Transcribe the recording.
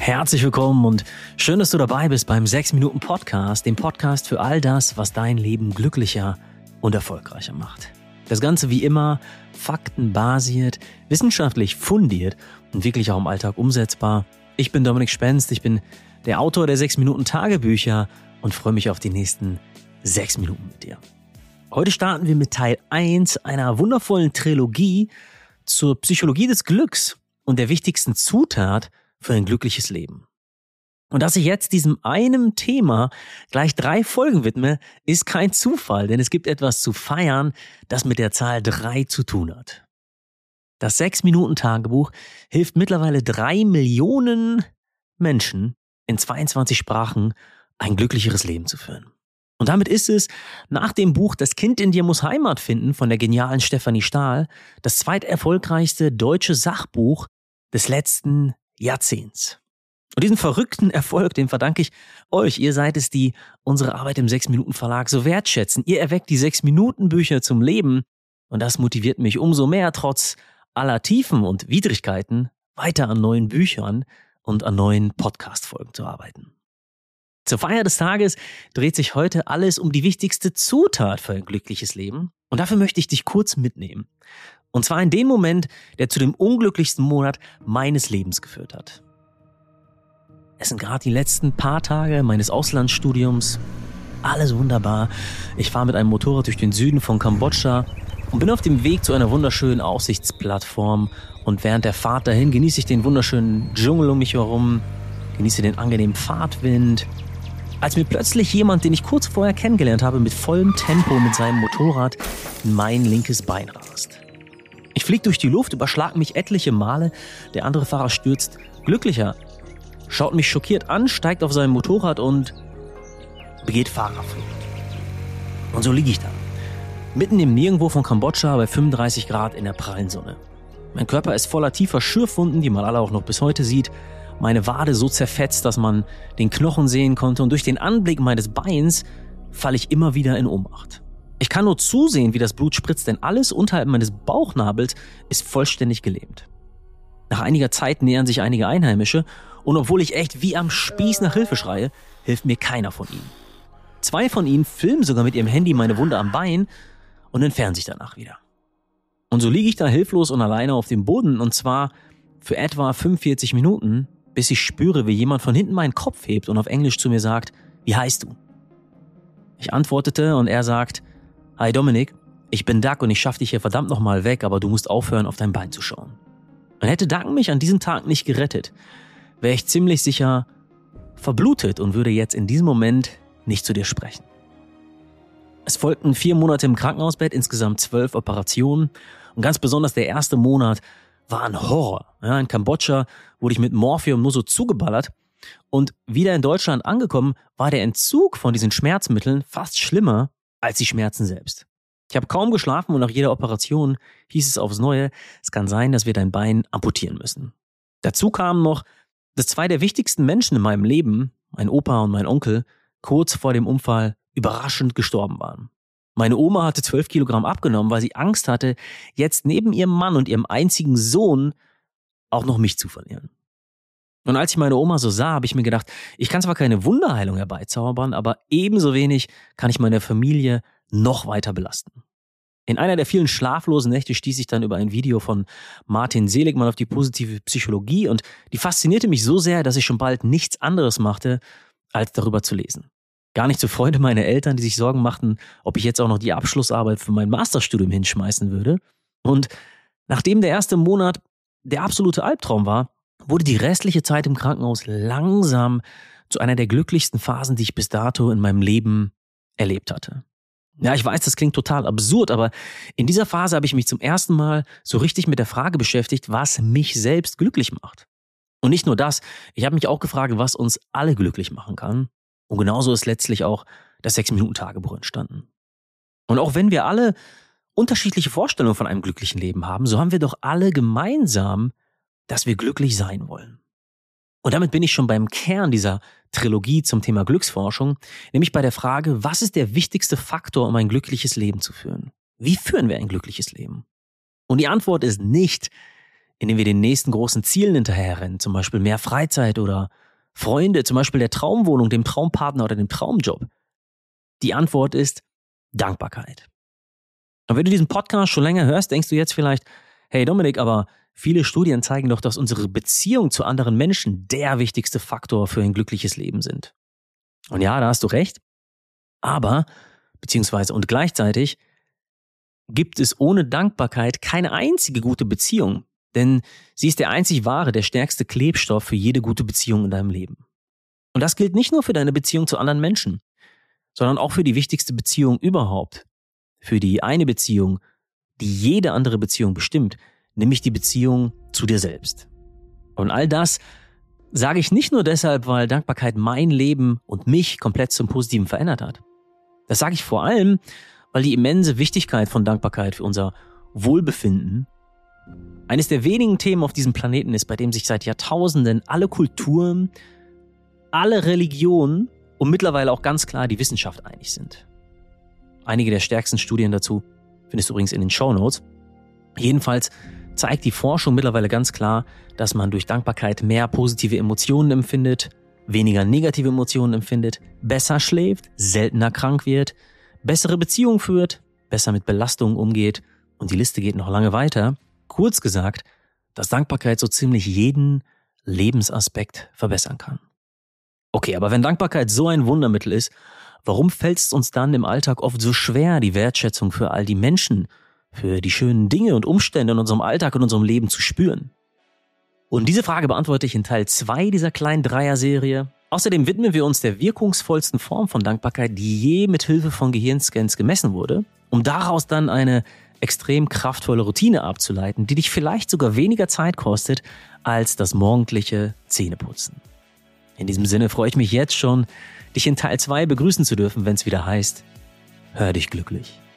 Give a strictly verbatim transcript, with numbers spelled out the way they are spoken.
Herzlich willkommen und schön, dass du dabei bist beim sechs Minuten Podcast, dem Podcast für all das, was dein Leben glücklicher und erfolgreicher macht. Das Ganze wie immer faktenbasiert, wissenschaftlich fundiert und wirklich auch im Alltag umsetzbar. Ich bin Dominik Spenst, ich bin der Autor der sechs Minuten Tagebücher und freue mich auf die nächsten sechs Minuten mit dir. Heute starten wir mit Teil eins einer wundervollen Trilogie zur Psychologie des Glücks und der wichtigsten Zutat für ein glückliches Leben. Und dass ich jetzt diesem einem Thema gleich drei Folgen widme, ist kein Zufall, denn es gibt etwas zu feiern, das mit der Zahl drei zu tun hat. Das sechs Minuten Tagebuch hilft mittlerweile drei Millionen Menschen in zweiundzwanzig Sprachen ein glücklicheres Leben zu führen. Und damit ist es nach dem Buch Das Kind in dir muss Heimat finden von der genialen Stefanie Stahl das zweiterfolgreichste deutsche Sachbuch des letzten Jahrzehnts. Und diesen verrückten Erfolg, den verdanke ich euch. Ihr seid es, die unsere Arbeit im sechs Minuten Verlag so wertschätzen. Ihr erweckt die sechs Minuten Bücher zum Leben. Und das motiviert mich umso mehr, trotz aller Tiefen und Widrigkeiten, weiter an neuen Büchern und an neuen Podcast-Folgen zu arbeiten. Zur Feier des Tages dreht sich heute alles um die wichtigste Zutat für ein glückliches Leben. Und dafür möchte ich dich kurz mitnehmen. Und zwar in den Moment, der zu dem unglücklichsten Monat meines Lebens geführt hat. Es sind gerade die letzten paar Tage meines Auslandsstudiums. Alles wunderbar. Ich fahre mit einem Motorrad durch den Süden von Kambodscha und bin auf dem Weg zu einer wunderschönen Aussichtsplattform. Und während der Fahrt dahin genieße ich den wunderschönen Dschungel um mich herum, genieße den angenehmen Fahrtwind, als mir plötzlich jemand, den ich kurz vorher kennengelernt habe, mit vollem Tempo mit seinem Motorrad in mein linkes Bein rast. Ich fliege durch die Luft, überschlag mich etliche Male, der andere Fahrer stürzt glücklicher, schaut mich schockiert an, steigt auf sein Motorrad und begeht Fahrerflucht. Und so liege ich da, mitten im Nirgendwo von Kambodscha bei fünfunddreißig Grad in der prallen Sonne. Mein Körper ist voller tiefer Schürfwunden, die man alle auch noch bis heute sieht. Meine Wade so zerfetzt, dass man den Knochen sehen konnte, und durch den Anblick meines Beins falle ich immer wieder in Ohnmacht. Ich kann nur zusehen, wie das Blut spritzt, denn alles unterhalb meines Bauchnabels ist vollständig gelähmt. Nach einiger Zeit nähern sich einige Einheimische, und obwohl ich echt wie am Spieß nach Hilfe schreie, hilft mir keiner von ihnen. Zwei von ihnen filmen sogar mit ihrem Handy meine Wunde am Bein und entfernen sich danach wieder. Und so liege ich da hilflos und alleine auf dem Boden, und zwar für etwa fünfundvierzig Minuten, bis ich spüre, wie jemand von hinten meinen Kopf hebt und auf Englisch zu mir sagt: Wie heißt du? Ich antwortete und er sagt: Hi Dominik, ich bin Doug und ich schaff dich hier verdammt nochmal weg, aber du musst aufhören, auf dein Bein zu schauen. Und hätte Doug mich an diesem Tag nicht gerettet, wäre ich ziemlich sicher verblutet und würde jetzt in diesem Moment nicht zu dir sprechen. Es folgten vier Monate im Krankenhausbett, insgesamt zwölf Operationen, und ganz besonders der erste Monat war ein Horror. Ja, in Kambodscha wurde ich mit Morphium nur so zugeballert, und wieder in Deutschland angekommen war der Entzug von diesen Schmerzmitteln fast schlimmer als die Schmerzen selbst. Ich habe kaum geschlafen und nach jeder Operation hieß es aufs Neue, es kann sein, dass wir dein Bein amputieren müssen. Dazu kamen noch, dass zwei der wichtigsten Menschen in meinem Leben, mein Opa und mein Onkel, kurz vor dem Unfall überraschend gestorben waren. Meine Oma hatte zwölf Kilogramm abgenommen, weil sie Angst hatte, jetzt neben ihrem Mann und ihrem einzigen Sohn auch noch mich zu verlieren. Und als ich meine Oma so sah, habe ich mir gedacht, ich kann zwar keine Wunderheilung herbeizaubern, aber ebenso wenig kann ich meine Familie noch weiter belasten. In einer der vielen schlaflosen Nächte stieß ich dann über ein Video von Martin Seligmann auf die positive Psychologie, und die faszinierte mich so sehr, dass ich schon bald nichts anderes machte, als darüber zu lesen. Gar nicht zur Freude meiner Eltern, die sich Sorgen machten, ob ich jetzt auch noch die Abschlussarbeit für mein Masterstudium hinschmeißen würde. Und nachdem der erste Monat der absolute Albtraum war, wurde die restliche Zeit im Krankenhaus langsam zu einer der glücklichsten Phasen, die ich bis dato in meinem Leben erlebt hatte. Ja, ich weiß, das klingt total absurd, aber in dieser Phase habe ich mich zum ersten Mal so richtig mit der Frage beschäftigt, was mich selbst glücklich macht. Und nicht nur das, ich habe mich auch gefragt, was uns alle glücklich machen kann. Und genauso ist letztlich auch das sechs Minuten Tagebuch entstanden. Und auch wenn wir alle unterschiedliche Vorstellungen von einem glücklichen Leben haben, so haben wir doch alle gemeinsam, dass wir glücklich sein wollen. Und damit bin ich schon beim Kern dieser Trilogie zum Thema Glücksforschung, nämlich bei der Frage, was ist der wichtigste Faktor, um ein glückliches Leben zu führen? Wie führen wir ein glückliches Leben? Und die Antwort ist nicht, indem wir den nächsten großen Zielen hinterherrennen, zum Beispiel mehr Freizeit oder Freunde, zum Beispiel der Traumwohnung, dem Traumpartner oder dem Traumjob? Die Antwort ist Dankbarkeit. Und wenn du diesen Podcast schon länger hörst, denkst du jetzt vielleicht, hey Dominik, aber viele Studien zeigen doch, dass unsere Beziehung zu anderen Menschen der wichtigste Faktor für ein glückliches Leben sind. Und ja, da hast du recht. Aber, beziehungsweise und gleichzeitig, gibt es ohne Dankbarkeit keine einzige gute Beziehung. Denn sie ist der einzig wahre, der stärkste Klebstoff für jede gute Beziehung in deinem Leben. Und das gilt nicht nur für deine Beziehung zu anderen Menschen, sondern auch für die wichtigste Beziehung überhaupt. Für die eine Beziehung, die jede andere Beziehung bestimmt, nämlich die Beziehung zu dir selbst. Und all das sage ich nicht nur deshalb, weil Dankbarkeit mein Leben und mich komplett zum Positiven verändert hat. Das sage ich vor allem, weil die immense Wichtigkeit von Dankbarkeit für unser Wohlbefinden eines der wenigen Themen auf diesem Planeten ist, bei dem sich seit Jahrtausenden alle Kulturen, alle Religionen und mittlerweile auch ganz klar die Wissenschaft einig sind. Einige der stärksten Studien dazu findest du übrigens in den Shownotes. Jedenfalls zeigt die Forschung mittlerweile ganz klar, dass man durch Dankbarkeit mehr positive Emotionen empfindet, weniger negative Emotionen empfindet, besser schläft, seltener krank wird, bessere Beziehungen führt, besser mit Belastungen umgeht und die Liste geht noch lange weiter. Kurz gesagt, dass Dankbarkeit so ziemlich jeden Lebensaspekt verbessern kann. Okay, aber wenn Dankbarkeit so ein Wundermittel ist, warum fällt es uns dann im Alltag oft so schwer, die Wertschätzung für all die Menschen, für die schönen Dinge und Umstände in unserem Alltag und unserem Leben zu spüren? Und diese Frage beantworte ich in Teil zwei dieser kleinen Dreier-Serie. Außerdem widmen wir uns der wirkungsvollsten Form von Dankbarkeit, die je mit Hilfe von Gehirnscans gemessen wurde, um daraus dann eine extrem kraftvolle Routine abzuleiten, die dich vielleicht sogar weniger Zeit kostet als das morgendliche Zähneputzen. In diesem Sinne freue ich mich jetzt schon, dich in Teil zwei begrüßen zu dürfen, wenn es wieder heißt, hör dich glücklich.